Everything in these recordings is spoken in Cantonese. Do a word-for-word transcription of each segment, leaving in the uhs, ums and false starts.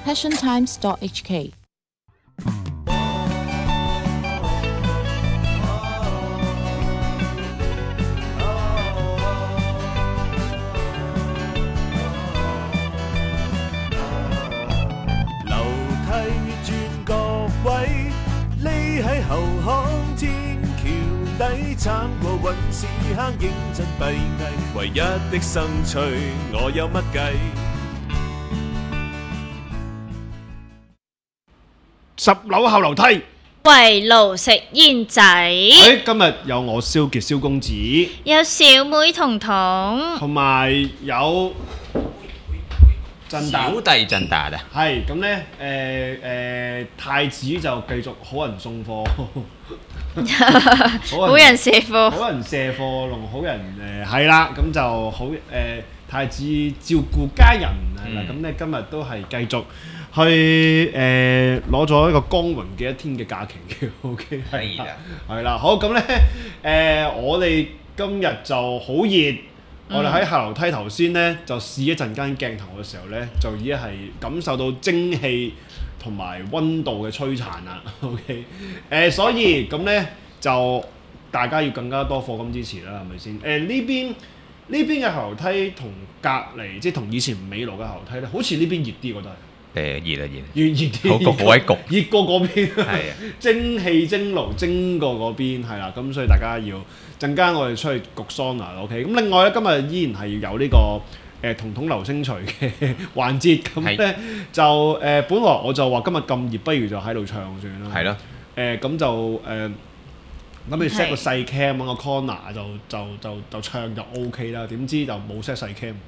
passion times dot h k。 喺後巷天橋底，慘過隕屎坑，認真閉翳，唯一的生趣，我有乜計？ 十樓後樓梯， 圍爐食煙仔。 誒，今日有我蕭傑蕭公子， 有小妹彤彤， 同埋有振達小弟振達啊， 係咁咧，誒誒太子就繼續好人送貨， 好人卸貨， 好人卸貨同好人誒係啦，咁就好誒太子照顧家人係啦，咁咧今日都係繼續去誒攞咗一個光榮嘅一天嘅假期嘅 ，OK 係啦，係啦，好咁咧誒我哋今日就好熱。我哋喺下樓梯頭先咧，就試一陣間鏡頭嘅時候咧，就已經係感受到蒸氣同埋溫度嘅摧殘啦。OK，誒、呃，所以咁咧就大家要更加多課金支持啦，係咪先？誒、呃、呢邊呢邊嘅下樓梯同隔離，即係同以前美羅嘅下樓梯咧，好似呢邊熱啲，覺得係。 誒熱啊熱， 越熱啲， 好焗好鬼焗， 熱過嗰邊， 係啊， 蒸氣蒸爐蒸過嗰邊，係啦，咁所以大家要陣間我哋出去焗桑拿 ，OK。咁另外咧，今日依然係要有呢、這個誒、呃、彤彤流星錘嘅環節，咁咧就誒、呃、本來我就話今日咁熱，不如就喺度唱算啦。 係咯。 誒咁、呃、就誒諗住 set 個細 cam 揾個 corner 就就就就唱就 OK 啦，點知就冇 set 細 cam。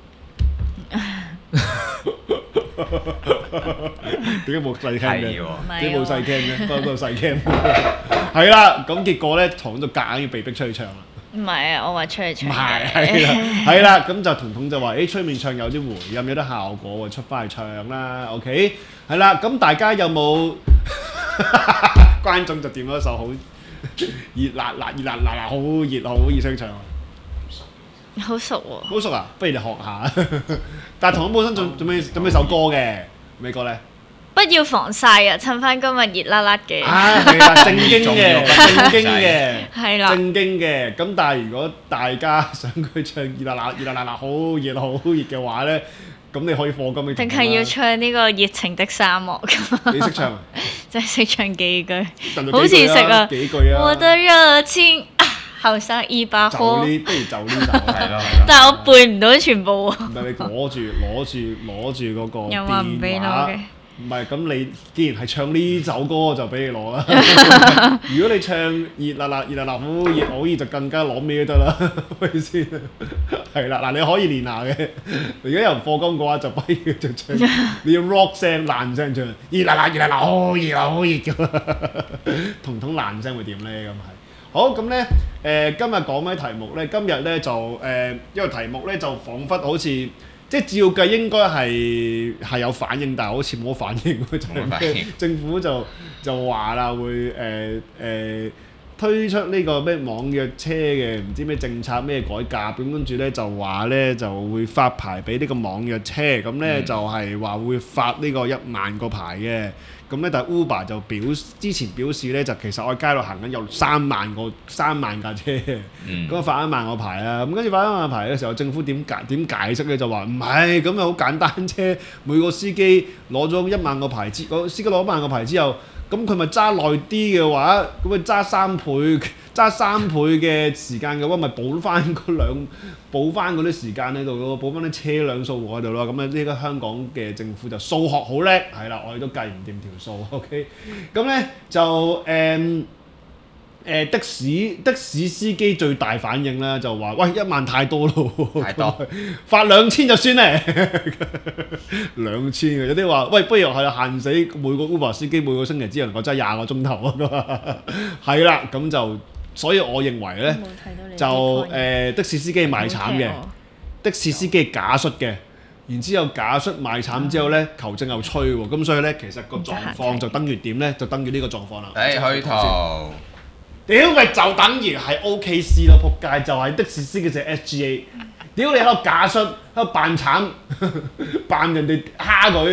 點解冇細 cam 嘅？點解冇細 cam 嘅？不過都細 cam。係啦，咁結果咧，彤就夾硬要被逼出去唱啦。 唔係啊，我話出去唱。 唔係，係啦，係啦，咁就彤彤就話：誒，出面唱有啲回音，有啲效果喎，出翻去唱啦。OK，係啦，咁大家有冇觀眾就點咗一首好熱辣辣、熱辣辣辣、好熱好熱聲唱啊？ 好熟喎！ 好熟啊！不如你學下。但係彤彤本身仲仲咩仲咩首歌嘅？咩歌咧？ 不要防曬啊！趁翻今日熱辣辣嘅。 啊，係啦，正經嘅，正經嘅， 係啦， 正經嘅。咁但係如果大家想佢唱熱辣辣、熱辣辣辣、好熱好熱嘅話咧，咁你可以課金俾。 定係要唱呢個熱情的沙漠咁？ 你識唱啊？ 即係識唱幾句， 好似識啊！ 幾句啊！ 我的熱情。後生一把火， 就呢，不如就呢首係咯。 但係我背唔到全部喎。 唔係你攞住攞住攞住嗰個電話。 又話唔俾攞嘅。 唔係咁，你既然係唱呢首歌，就俾你攞啦。如果你唱熱辣辣、熱辣辣好熱好熱，就更加攞咩都得啦，係咪先？係啦，嗱，你可以練下嘅。如果有人課金嘅話，就不如就唱，你要 rock 聲爛聲唱，熱辣辣、熱辣辣好熱好熱咁。彤彤爛聲會點咧？咁係。好咁咧，誒、呃、今日講咩題目咧？今日咧就誒、呃，因為題目咧就彷彿好似即係照計應該係係有反應，但係好似冇反應喎。就政府就就話啦，會誒誒、呃呃、推出呢個咩網約車嘅唔知咩政策咩改革，咁跟住咧就話咧就會發牌俾呢個網約車，咁咧、嗯、就係話會發呢個一萬個牌嘅。咁咧，但係 Uber 就表之前表示咧，就其實我喺街度行緊有三萬個三萬架車，咁啊、嗯、發一萬個牌啦。咁跟住發一萬個牌嘅時候，政府點解點解釋咧？就話唔係咁啊，好簡單啫。每個司機攞咗一萬個牌之，個司機攞一萬個牌之後，咁佢咪揸耐啲嘅話，咁咪揸三倍，揸三倍嘅時間嘅話，咪補翻嗰兩補翻嗰啲時間喺度咯，補翻啲車輛數喺度咯。咁啊，呢個香港嘅政府就數學好叻，係啦，我哋都計唔掂條數。OK，咁咧就誒誒、嗯呃、的士的士司機最大反應啦，就話喂一萬太多咯， 太多， 發兩千就算咧，兩千嘅有啲話喂，不如係限死每個 Uber 司機每個星期只能夠揸廿個鐘頭啊，係啦，咁就。所以我認為咧，就誒、呃、的士司機賣慘嘅，的士司機假摔嘅，然之後假摔賣慘之後咧，求證又吹喎，咁所以咧其實個狀況就等於點咧？就等於呢個狀況啦。 誒虛圖， 屌咪就等於係 O K C 咯，仆街就係、是、的士司機就係 S G A， 屌你喺度假摔，喺度扮慘，扮人哋蝦佢。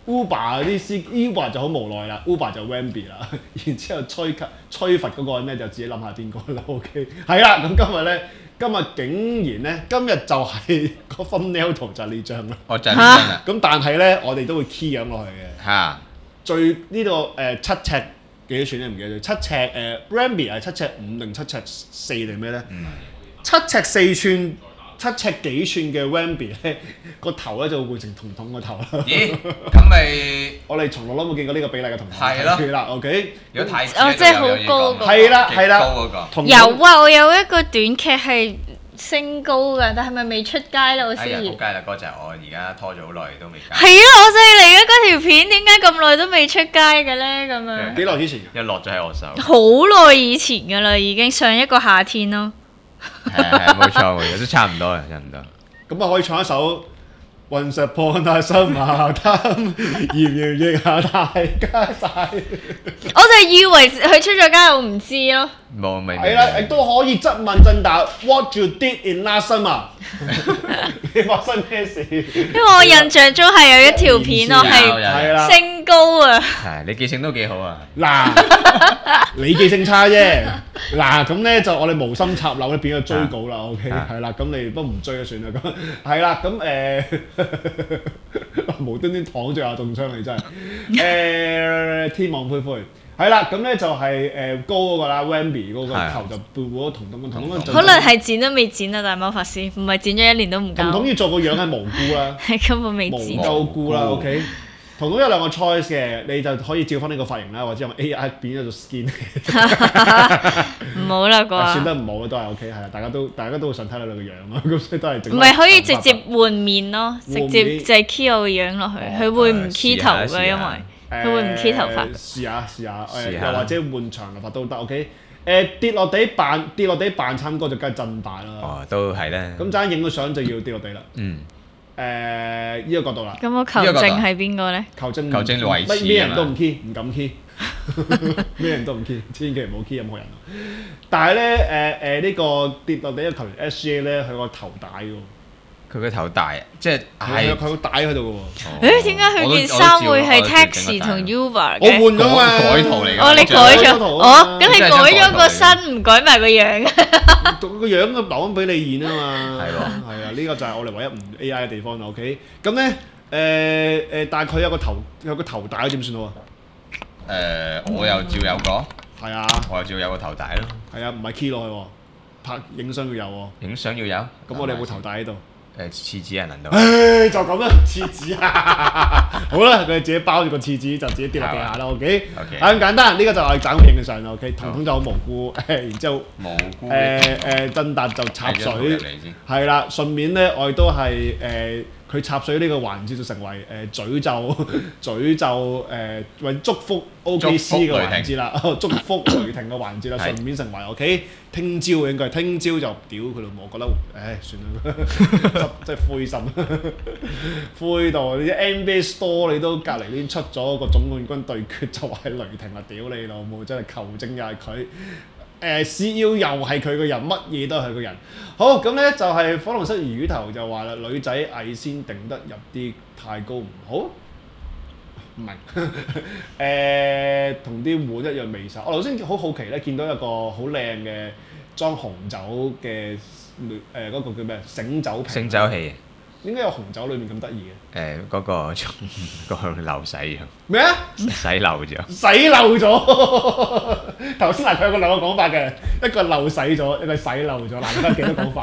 Uber 嗰啲司 Uber 就好無奈啦 ，Uber 就 Wemby 啦，然之後吹吹罰嗰個人咧就自己諗下邊個啦 ，OK， 係啦，咁今日咧，今日竟然咧，今日就係個 thumbnail 圖就係呢張啦， 我就係呢張啦。 咁但係咧，我哋都會 key 樣落去嘅， 嚇， 最呢個誒七尺幾多寸咧唔記得咗，七尺誒 Wemby 係七尺五定七尺四定咩咧？七尺四寸。七尺幾寸嘅 Wemby 咧，個頭咧就會換成彤彤個頭啦。 咦？咁咪我哋從來都冇見過呢個比例嘅彤彤。 係咯。 係啦 ，OK。 如果太哦即係好高嗰個係啦係啦。 高嗰個。 彤彤有啊，我有一個短劇係升高㗎，但係咪未出街啦？我思哎呀， 怡。 仆街啦！嗰隻我而家拖咗好耐都未交。 係啊，我就係嚟緊嗰條片，點解咁耐都未出街嘅咧？咁樣。 幾耐之前㗎？ 一落咗喺我手。 好耐以前㗎啦，已經上一個夏天咯。 係係冇錯冇錯，都差唔多啦，差唔多。 咁啊可以唱一首 Once Upon a Summer Time， 要唔要應下大家晒？ 我就以為佢出咗街，我唔知咯。 冇未係啦，亦都可以質問振達 What you did in last summer？ 你發生咩事？ 因為我印象中係有一條片，我係啦係升高啊。 係你記性都幾好啊！ 嗱，你記性差啫。嗱，咁咧就我哋無心插柳咧變咗追稿啦。OK，係啦，咁你都唔追就算啦。咁係啦，咁誒無端端躺住阿中槍你真係誒天網恢恢。係啦，咁咧就係誒高嗰個啦 ，Wemby 嗰個頭就背過彤彤，彤彤可能係剪都未剪啊，大魔法師，唔係剪咗一年都唔夠。 彤彤要做個樣係無辜啦， 係根本未無剪。 夠菇啦 ，OK。彤彤有兩個 choice 嘅，你就可以照翻呢個髮型啦，或者用 A I 變咗做 skin。 唔好啦啩。 算得唔好都係 OK，係啦，大家都大家都會想睇你兩個樣咯，咁所以都係整。 唔係可以直接換面咯，直接就係 key 我個樣落去，佢會唔 key 頭嘅，因為佢會唔 key 頭髮。 試下試下誒，又或者換長頭髮都得 OK。誒跌落地扮跌落地扮參歌就梗係震大啦。 哦，都係咧。 咁陣間影個相就要跌落地啦。 嗯。 誒呢個角度啦。 咁我求證係邊個咧？ 求證求證維持咩人都唔 key， 唔敢 key， 咩人都唔 key， 千祈唔好 key 任何人。但係咧誒誒呢個跌落地嘅球員 S G A 咧，佢個頭帶喎。 佢個頭大啊，即係係佢個帶喺度嘅喎。 誒點解佢件衫會係 Taxi 同 Uber 嘅？ 我換咗嘛， 改圖嚟㗎。 哦，你改咗，哦，咁你改咗個身，唔改埋個樣。 個樣啊留翻俾你演啊嘛。 係喎。 係啊，呢個就係我哋唯一唔 A I 嘅地方啦。OK，咁咧誒誒，但係佢有個頭有個頭帶點算好啊？ 誒，我又照有個。係啊。 我又照有個頭帶咯。係啊，唔係 key 落去喎，拍影相要有喎。 影相要有。 咁我哋有冇頭帶喺度？ 誒廁紙啊，難道？ 唉，就咁啦，廁紙啊！好啦，佢自己包住個廁紙就自己跌落地下啦。OK，係咁簡單，呢個就係斬影嘅相啦。OK，彤彤就好無辜，然之後無辜誒誒振達就插水，係啦，順便咧我哋都係誒佢插水呢個環節就成為誒詛咒詛咒誒為祝福 O K C 嘅環節啦，祝福雷霆嘅環節啦，順便成為 OK。聽朝應該聽朝就屌佢老母，我覺得唉算啦，真係灰心，灰到啲 N B A Store 你都隔離呢出咗個總冠軍對決就話係雷霆啊，屌你老母，真係球證又係佢，誒 C E O 又係佢個人，乜嘢都係佢個人。好咁咧就係火龍失魚頭就話啦，女仔矮先頂得入啲，太高唔好。唔明，誒同啲碗一樣微手。我頭先好好奇咧，見到一個好靚嘅裝紅酒嘅誒嗰個叫咩？醒酒瓶。 醒酒器。 點解有紅酒裏面咁得意嘅？ 誒嗰個個漏洗咗。咩啊？ 洗漏咗。 洗漏咗。頭先嗱佢有個兩個講法嘅，一個漏洗咗，一個洗漏咗。嗱，而家幾多講法？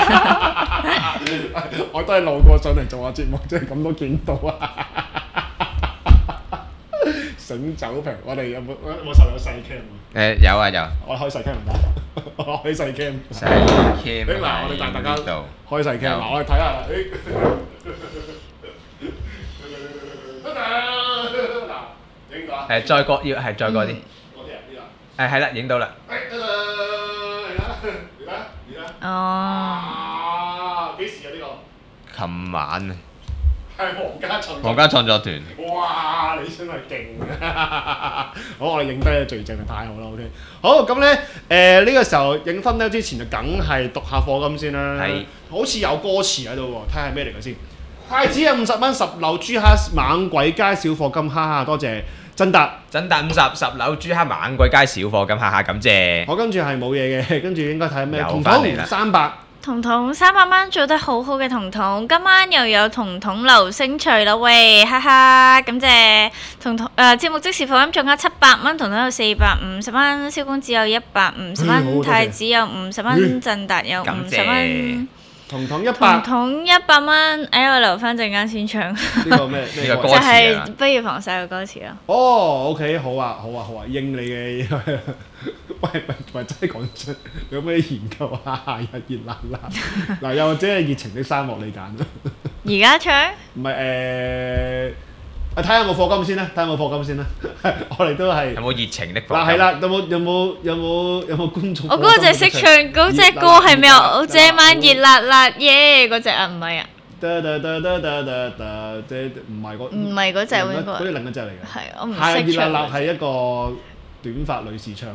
我都係路過上嚟做下節目，即係咁都見到啊！醒酒瓶，我哋有冇有冇實有細 cam 啊？誒有啊有。 我開細 cam 唔得，我開細 cam。 細 cam 嗱，我哋帶大家開細 cam，嗱我哋睇下。嗱，影到啊！ 誒再過要係再過啲。 嗰啲啊，呢度。 誒係啦，影到啦。 誒得啦，嚟啦，嚟啦，嚟啦。 哦。 啊！幾時啊？呢個？琴晚啊。係皇家創皇家創作團。 哇！你真係勁啊！好，我哋影低嘅最正係太好啦 ，OK。好咁咧，誒呢個時候影分咧之前就梗係讀下課金先啦。係。好似有歌詞喺度喎，睇下咩嚟嘅先。 太子有五十蚊十樓豬蝦猛鬼街小貨金，哈哈，多謝真達。 真達五十十樓豬蝦猛鬼街小貨金，哈哈，感謝。 我跟住係冇嘢嘅，跟住應該睇咩？ 又翻嚟啦， 三百。 彤彤三百蚊做得好好嘅彤彤，今晚又有彤彤流星錘啦喂，哈哈，感謝彤彤誒節目即時課金仲有七百蚊，彤彤有四百五十蚊，蕭公子有一百五十蚊，太子有五十蚊，振達有五十蚊。 彤彤一百， 彤彤一百蚊，哎我留翻陣間先唱。 呢個咩？呢個歌就係詞啊！ 不要防曬嘅歌詞咯。 哦，OK，好啊，好啊，好啊，應你嘅。喂喂喂，真係講真，有咩研究啊？夏日熱辣辣，嗱又或者係熱情的沙漠你揀。 而家唱？ 唔係誒，啊睇下有冇課金先啦，睇下有冇課金先啦。我哋都係。 有冇熱情的課金？ 嗱係啦，有冇有冇有冇有冇觀眾？ 我嗰個就係識唱嗰隻歌係咩啊？我這晚熱辣辣耶嗰隻啊，唔係啊。 得得得得得得得，即係唔係嗰唔係嗰隻喎應該。 嗰啲另一隻嚟嘅。 係，我唔識唱。 夏日熱辣辣係一個短髮女士唱。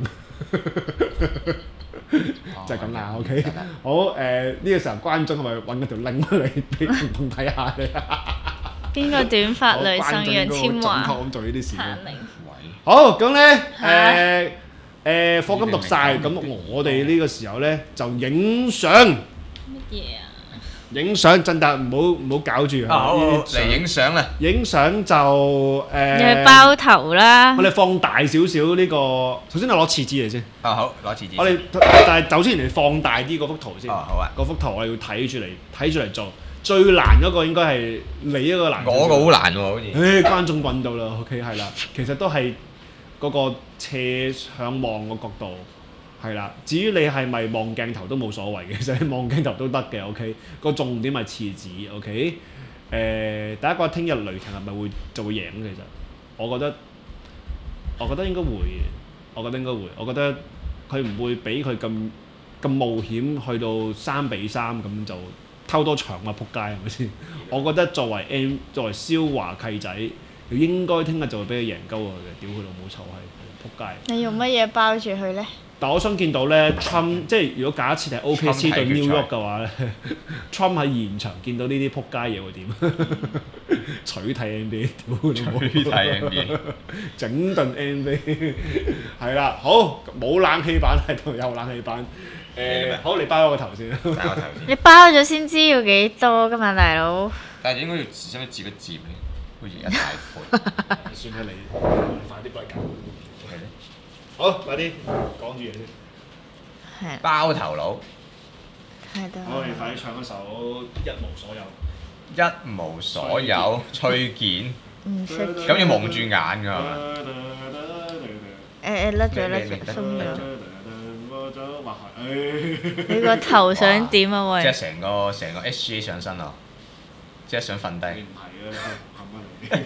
就係咁啦 ，OK。好誒，呢個時候關中係咪揾嗰條 link 嚟俾彤彤睇下你？ 邊個短髮女生楊千嬅？ 咁做呢啲事。 行明。 好咁咧誒誒，課金讀晒，咁我哋呢個時候咧就影相。乜嘢啊？ 影相真達唔好唔好搞住啊！好嚟影相啦！ 影相就誒。 又係包頭啦。 我哋放大少少呢個，首先我攞廁紙嚟先。 啊好，攞廁紙。我哋但係走之前嚟放大啲嗰幅圖先。 哦好啊。 嗰幅圖我哋要睇住嚟睇住嚟做，最難嗰個應該係你一個難。 我個好難喎，好似。 誒觀眾揾到啦 ，OK 係啦，其實都係嗰個斜向望個角度。係啦，至於你係咪望鏡頭都冇所謂嘅，其實你望鏡頭都得嘅 ，OK。個重點係廁紙 ，OK。誒，第一個聽日雷霆係咪會就會贏？其實我覺得，我覺得應該會，我覺得應該會，我覺得佢唔會俾佢咁咁冒險去到三比三咁就偷多場啊！撲街係咪先？我覺得作為 M 作為蕭華契仔，佢應該聽日就會俾佢贏鳩佢嘅，屌佢老母臭閪，撲街！ 你用乜嘢包住佢咧？ 但我想見到咧 ，Trump 即係如果假設係 O K C 對 New York 嘅話咧，Trump 喺現場見到呢啲撲街嘢會點？取締 N B A， 屌你冇！ 取締 N B A， 整頓 N B A， 係啦，好冇冷氣板喺度，有冷氣板。誒，好你包我個頭先。 包個頭先。 你包咗先知要幾多㗎嘛，大佬？ 但係應該要使唔使截一截咧？好似而家太闊。 算啦，你快啲幫佢搞。好，快啲講住嘢先。 係。 包頭佬。 係得。 我哋快啲唱一首一無所有。 一無所有，崔健。 唔識。 咁要蒙住眼㗎係咪？ 誒誒，甩咗甩咗，鬆咗。 你你個頭想點啊喂？ 即係成個成個 S G A 上身啊！即係想瞓低。 唔係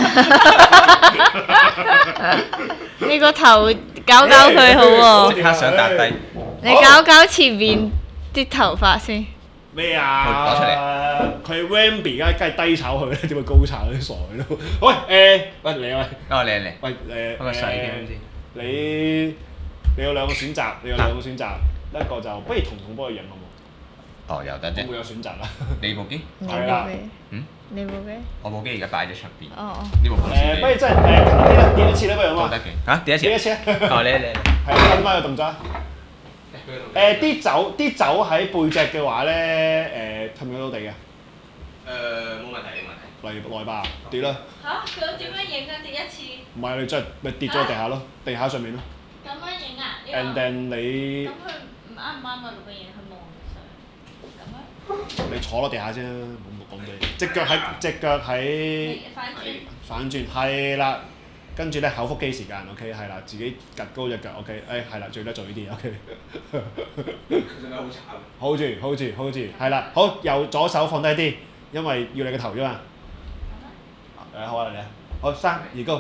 啊， 你個頭搞搞佢好喎。 即刻想搭低。 你搞搞前面啲頭髮先。 咩啊？ 攞出嚟。 佢 Wemby 而家梗係低炒佢咧，點會高炒啲傻嘅都？喂誒，喂你啊喂。 哦你嚟。 喂誒。 咁咪細啲先。 你你有兩個選擇，你有兩個選擇，一個就不如彤彤幫佢影好冇？ 哦，又得啫。 我會有選擇啦。 你部機？ 係啦。 嗯？ 你部機？ 我部機而家擺喺出邊。 哦哦。 呢部部誒，不如真係誒跌啦，跌一次啦，不如好嘛？ 得嘅。嚇？跌一次？ 跌一次啊！ 哦，你你。 係啊，跟翻個動作。誒，啲酒啲酒喺背脊嘅話咧，誒，係咪到地嘅？ 誒，冇問題冇問題。 嚟來吧，跌啦！ 嚇？佢點樣影啊？跌一次？ 唔係你真係咪跌咗喺地下咯？地下上面咯。 咁樣影啊？ And then 你咁佢唔啱唔啱啊？錄嘅嘢佢望上，咁樣。 你坐落地下先啦，冇冇講嘢。隻腳喺隻腳喺反轉。 反轉係啦，跟住咧口腹肌時間 ，OK 係啦，自己趌高隻腳 ，OK，誒係啦，最叻做呢啲 ，OK。 其實好慘。 hold 住 hold 住 hold 住，係啦，好右左手放低啲，因為要你個頭啫嘛。誒好啊你啊，好三二高。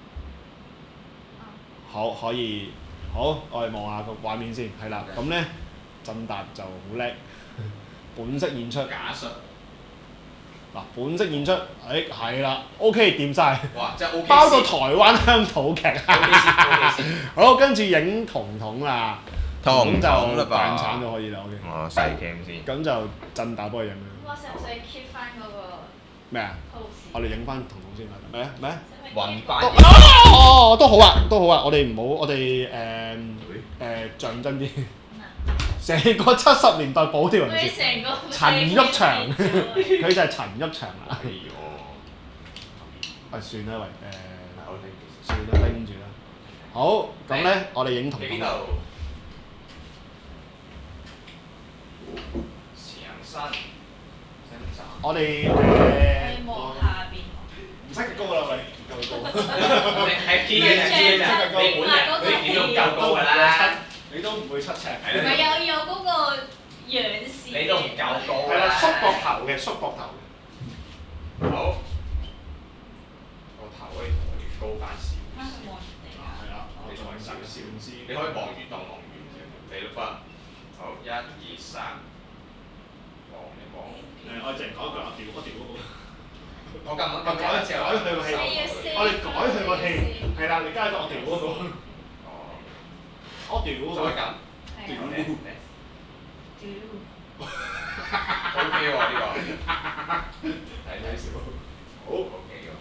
好可以，好我哋望下個畫面先，係啦，咁咧振達就好叻，本色演出。 假術。 嗱，本色演出，誒係啦 ，OK 掂晒， 哇！真係 OK。 包到台灣鄉土劇。好，跟住影彤彤啦， 彤彤就扮慘就可以啦 ，OK。 我細 cam 先。 咁就振達幫佢影啦。 哇！使唔使 keep 翻嗰個？ 咩啊？我哋影翻彤彤先啦。咩啊？咩啊？ 雲班哦，都好啊，都好啊。我哋唔好，我哋誒誒象真啲。成個七十年代補貼人先。陳昱祥，佢就係陳昱祥啦。啊，算啦，喂誒，算啦，拎住啦。好，咁咧，我哋影彤彤。我哋誒望下邊。 唔識高啦，喂，夠高。 你係 P 嘅就知啦，你本人你點都夠高㗎啦。 你都唔會七尺。 唔係有有嗰個仰視。 你都唔夠高。 係啦，縮膊頭嘅，縮膊頭嘅。 好。個頭可以同佢高翻少少。 係啦，你再少少先。 你可以望遠當望遠嘅，你都得。好，一二三。望一望。 誒，我淨講一句，我調我調嗰個。 我撳我改改佢個氣，我哋改佢個氣，係啦，你加個我調嗰個。我調嗰個。 再撳。 調。 O K 喎呢個。睇睇少。好 O K 喎。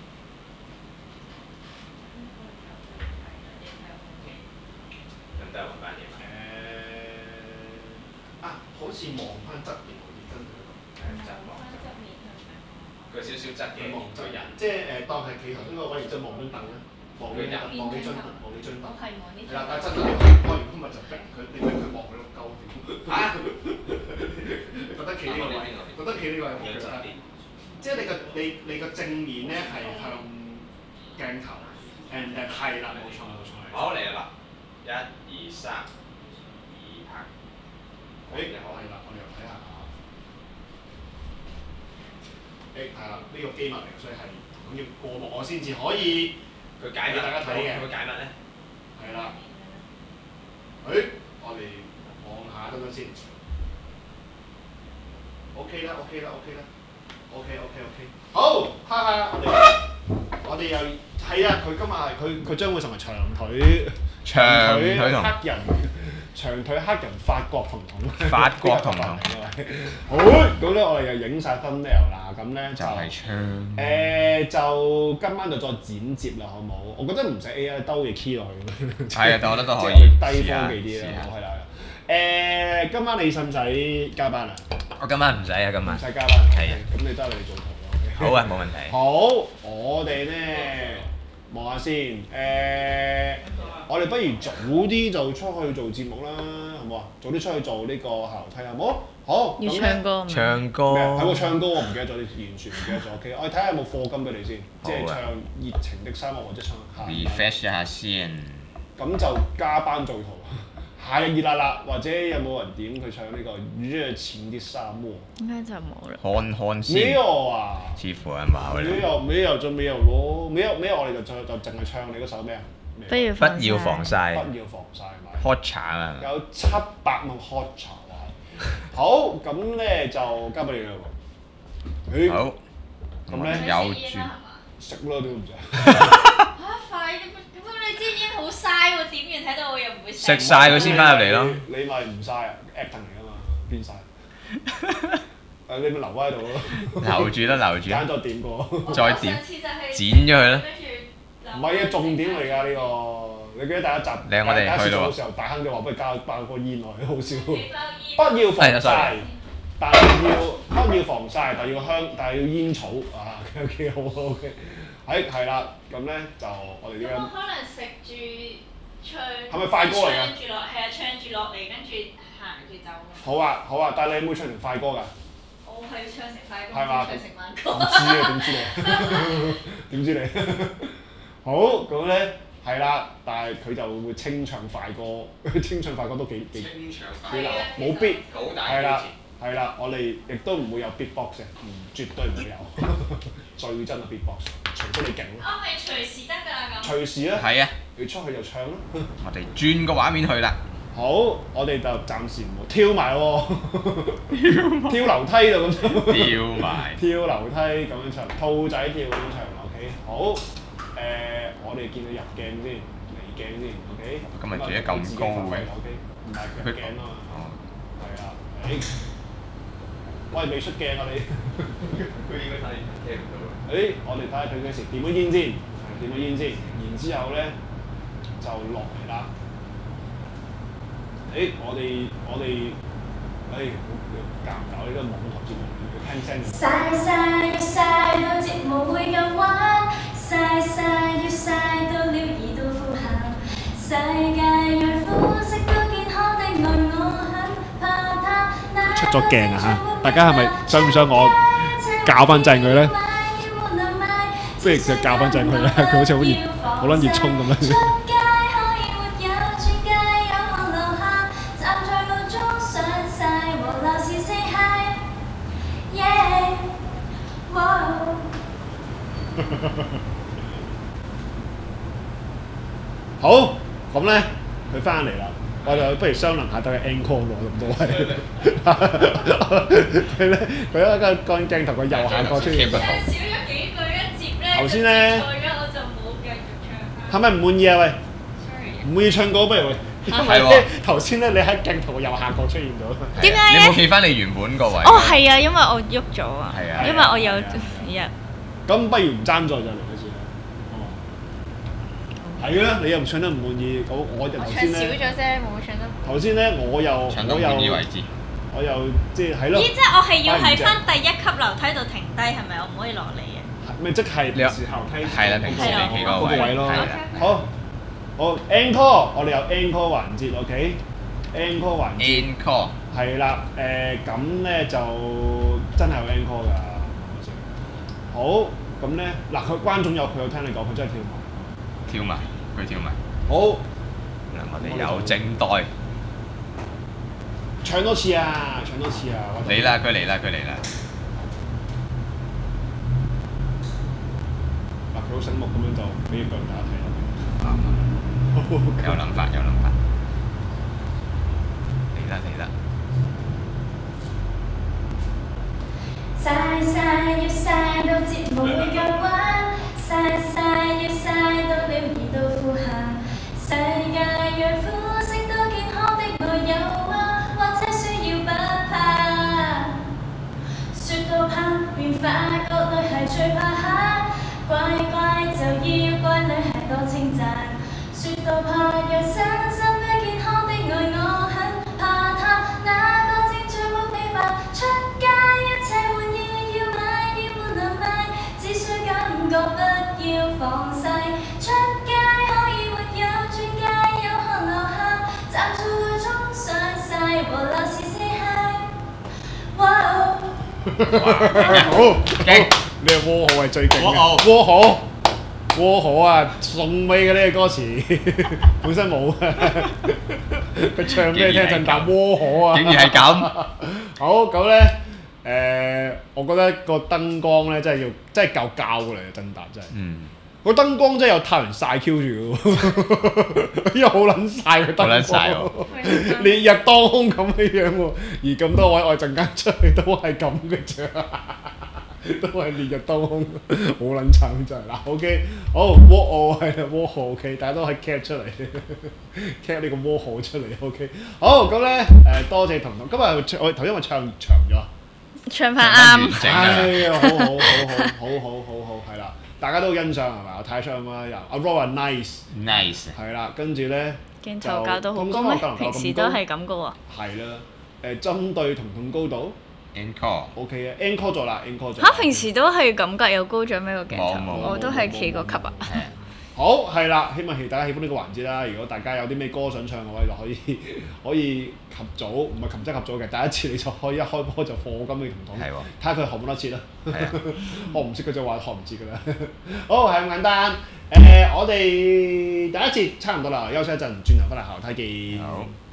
咁都係揾翻嘢嘛？ 誒啊，好似望翻側面好啲，跟住係側望。佢少少側嘅望個人， 即係誒當係企頭先嗰個位，然之後望張凳咧，望你人，望你張凳，望你張凳。係啦，但係真係開完今日就逼佢，你逼佢望佢個鳩點？嚇！你覺得企呢個位？覺得企呢個位好唔好？即係你個你你個正面咧係向鏡頭 ，and 誒係啦，冇錯冇錯。 好嚟啦！一二三，二拍。 誒係啦，我哋又睇下。誒係啦，呢個機密嚟，所以係咁要過目我先至可以佢解俾大家睇嘅。 佢解密咧？ 係啦。誒，我哋望下等陣先。OK 啦，OK 啦，OK 啦。OK OK OK。好，哈哈，我哋我哋又係啊！佢今日係佢佢將會成為長腿長腿同黑人。長腿黑人法國彤彤， 法國彤彤。 好，咁咧我哋又影晒 thumbnail 啦，咁咧就係槍。 誒就今晚就再剪接啦，好唔好？我覺得唔使 A I 兜嘢 key 落去。 係啊，但我覺得都可以。 低科技啲啦，係啦。誒，今晚你使唔使加班啊？ 我今晚唔使啊，今晚。 唔使加班。 係啊。 咁你得你做圖咯。 好啊，冇問題。 好，我哋咧望下先，誒。我哋不如早啲就出去做節目啦，好唔好啊？早啲出去做呢個下樓梯，好唔好？好。 要唱歌。 唱歌。 係喎，唱歌我唔記得咗，你完全唔記得咗。OK，我哋睇下有冇課金俾你先，即係唱熱情的沙漠或者唱下。 refresh 一下先。 咁就加班做圖，係熱辣辣，或者有冇人點佢唱呢個熱情的沙漠？ 應該就冇啦。 看看先。 沒有啊。 似乎係冇啦。 沒有沒有就沒有咯，沒有沒有我哋就就就淨係唱你嗰首咩啊？ 不要不要防曬。 不要防曬係咪 hot 茶啊！ 有七百蚊 hot 茶啊！好，咁咧就交俾你啦喎。 好。 咁咧有住。 食咯，點都唔食。 嚇快啲！咁你支煙好嘥喎，點完睇到我又唔會食。 食曬佢先翻入嚟咯。 你咪唔嘥啊 ，acting 嚟㗎嘛，變曬。誒，你咪留喺度咯。 留住啦，留住。 揀咗點過。 再點？剪咗佢啦。 唔係啊，重點嚟㗎呢個，你記得第一集你我哋去到嘅時候，大亨就話不如加包個煙落去，好笑。不要防曬，但係要不要防曬，但係要香，但係要煙草啊，OK 好 OK。係係啦，咁咧就我哋呢間。 可能食住唱。 係咪快歌嚟㗎？ 唱住落係啊，唱住落嚟，跟住行住走。 好啊好啊，但係你有冇唱成快歌㗎？ 我係唱成快歌， 係嘛？ 唱成慢歌。 唔知啊，點知你？點知你？好，咁咧係啦，但係佢就會清唱快歌，清唱快歌都幾幾幾難，冇 beat，係啦係啦，我哋亦都唔會有 beatbox 嘅，唔絕對唔會有，最真嘅 beatbox，除非你勁咯。 哦，係隨時得㗎啦咁。隨時啊！ 係啊， 你出去就唱啦。 我哋轉個畫面去啦。 好，我哋就暫時唔好跳埋喎，跳樓梯就咁唱。 跳埋。 跳樓梯咁樣唱，兔仔跳咁樣唱 ，OK， 好。誒、呃，我哋見到入鏡先，離鏡先 ，OK。 今日住得咁高嘅。 ，OK， 唔係入鏡啊嘛。係啦，誒。 喂，未出鏡啊你？ 佢應該睇聽唔到。 誒，我哋睇下佢幾時點咗煙先，點咗煙先，然之後咧就落嚟啦。誒，我哋我哋誒搞唔搞呢個網台節目要聽聲？ 曬曬要曬到節目會咁玩，曬曬要曬到了兒到褲行，世界若膚色都健康的愛我很怕他。 出咗鏡啊嚇！大家係咪想唔想我教翻正佢咧？不如就教翻正佢啦，佢好似好熱，好撚熱衷咁樣。好，咁咧佢翻嚟啦，我就不如商量下得嘅 encore 喎，咁多位。佢咧，佢一個個鏡頭個右下角出現。 少咗幾句一接咧， 頭先咧， 我就冇繼續係唱。 咪唔滿意啊？喂， Sorry。 唔滿意唱歌不如喂。 係喎。 頭先咧，你喺鏡頭個右下角出現咗。 點解咧？ 你冇企翻你原本個位。 哦，係啊，因為我喐咗啊。 係啊。 因為我有日。 咁不如唔爭在就嚟一次啦。哦。係啦，你又唔唱得唔滿意，我我就頭先咧。 唱少咗啫，冇唱得。 頭先咧，我又唱到我又滿意為止。 我又即係係咯。 咦！即係我係要喺翻第一級樓梯度停低，係咪？我唔可以落嚟嘅。 咪即係平時後梯。 係啦，平時你企嗰個位。 位咯。 係啦。 好，好 encore，我哋有 encore 環節 ，OK？encore 環節。 encore。 係啦，誒咁咧就真係有 encore 㗎。好，咁咧嗱，佢觀眾有佢有聽你講，佢真係跳埋。 跳埋，佢跳埋。 好。 嗱，我哋有正代。 唱多次啊！唱多次啊！ 嚟啦！佢嚟啦！佢嚟啦！ 嗱，佢好醒目咁樣就俾腳大家睇啦。 啱啊！有諗法，有諗法。嚟啦！嚟啦！ 曬曬要曬到節目會夠玩，曬曬要曬到了兒到褲行，世界若膚色都健康的愛有嗎？或者需要不怕？説到怕便發覺女孩最怕黑，乖乖就要乖女孩多稱讚。説到怕若身心不健康的愛我很怕他，那個正在沒明白出街一切玩意要買要沒能買，只需感覺不要防曬。出街可以沒有鑽戒，有看樓下站在路中上曬和鬧市 say hi。哇！ 好， 勁！ 你係窩好係最勁嘅。 窩好窩好，窩好啊！送尾嘅呢個歌詞本身冇嘅，佢唱俾你聽陣答窩好啊！ 竟然係咁。 好咁咧，誒，我覺得個燈光咧真係要真係夠膠嚟嘅，真答真係。 嗯。 個燈光真係有太陽曬 Q 住喎，因為好撚曬個燈光， 好撚曬喎烈日當空咁樣樣喎，而咁多位我陣間出去都係咁嘅啫，都係烈日當空，好撚慘真係嗱 ，OK，好窩我係啦，窩號 OK，大家都可以 cap 出嚟，cap 呢個窩號出嚟 OK，好咁咧誒，多謝彤彤，今日我頭先我唱長咗， 唱翻啱， 哎呀，好好好好好好好好係啦。大家都欣賞係咪？我睇得出咁啊！又阿 Roy 話 nice，nice 係啦，跟住咧鏡頭校到好高咩？平時都係咁噶喎。 係啦，誒針對彤彤高度 encore OK 啊 encore 咗啦 encore 咗。 嚇！平時都係咁㗎，又高咗咩個鏡冇冇頭？我都係企個級啊。 好係啦，希望大家喜歡呢個環節啦。如果大家有啲咩歌想唱嘅話，就可以可以及早，唔係琴則及早嘅。第一次你就可以一開波就課金俾彤彤，睇下佢學唔得切啦。學唔切佢就話學唔切㗎啦。好係咁簡單。誒、呃，我哋第一節差唔多啦，休息一陣，轉頭翻嚟後睇見。 好。